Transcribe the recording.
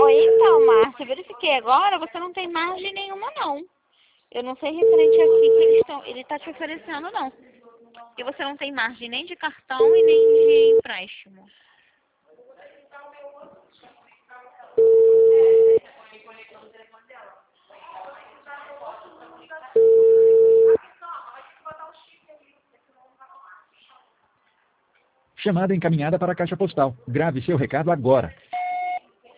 Então, Márcia, eu verifiquei agora, você não tem margem nenhuma, não. Eu não sei referente aqui que ele tá te oferecendo, não. E você não tem margem nem de cartão e nem de empréstimo. Chamada encaminhada para a caixa postal. Grave seu recado agora.